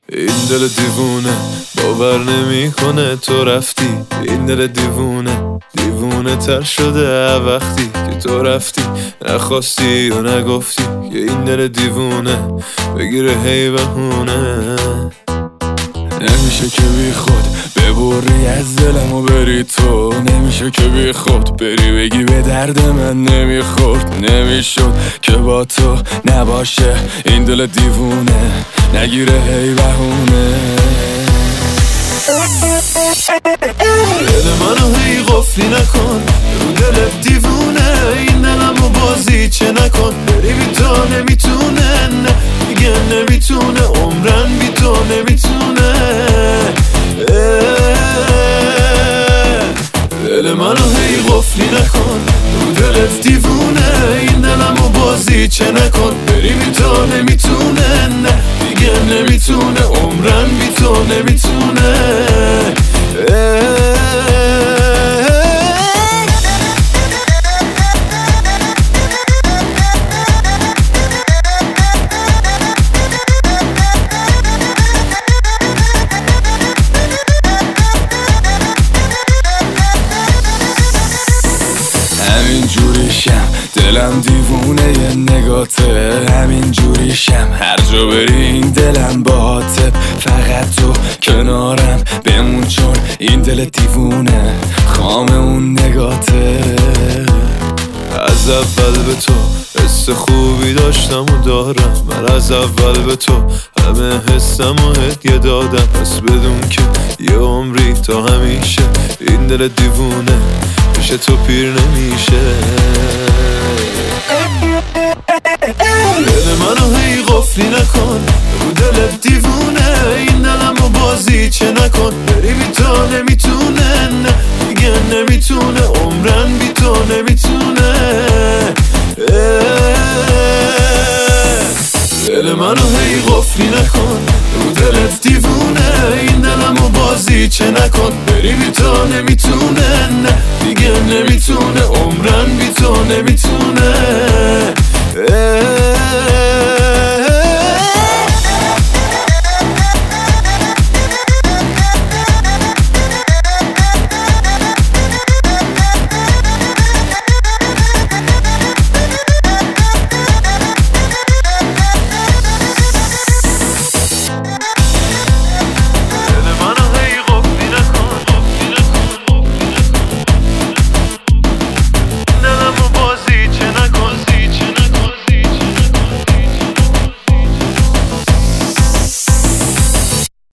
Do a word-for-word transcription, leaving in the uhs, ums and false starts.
این دل دیوونه باور نمیکنه تو رفتی. این دل دیوونه دیوونه تر شده وقتی که تو رفتی. نخواستی و نگفتی که این دل دیوونه بگیره هی بهونه. نمیشه که بی خود ببری از دلم و بری تو. نمیشه که بی خود بری بگی به درد من نمیخورد. نمیشد که با تو نباشه این دل دیوونه نگیره هی بهونه. دل منو هی قفلی نکن رو دل دیوونه. این دلمو بازی چه نکن بری بی تو نمیتونه. نه دیگه نمیتونه عمرن بی تو نمیتونه. دل منو هی قفلی نکن رو دلت دیوونه. این دلمو بازی چه نکن بری بی تو نمیتونه. نه دیگه نمیتونه عمرن بی تو نمیتونه. همین جوریشم دلم دیوونه یه نگاته. همین جوریشم هر جا بری این دلم باته. فقط تو کنارم بمون چون این دل دیوونه خام اون نگاته. از اول به تو حس خوبی داشتم و دارم. من از اول به تو همه حسم و هدیه دادم. پس بدون که یه عمری تا همیشه این دل دیوونه میشه تو پیر نمیشه. دل منو هی قفلی نکن رو دل دیوونه.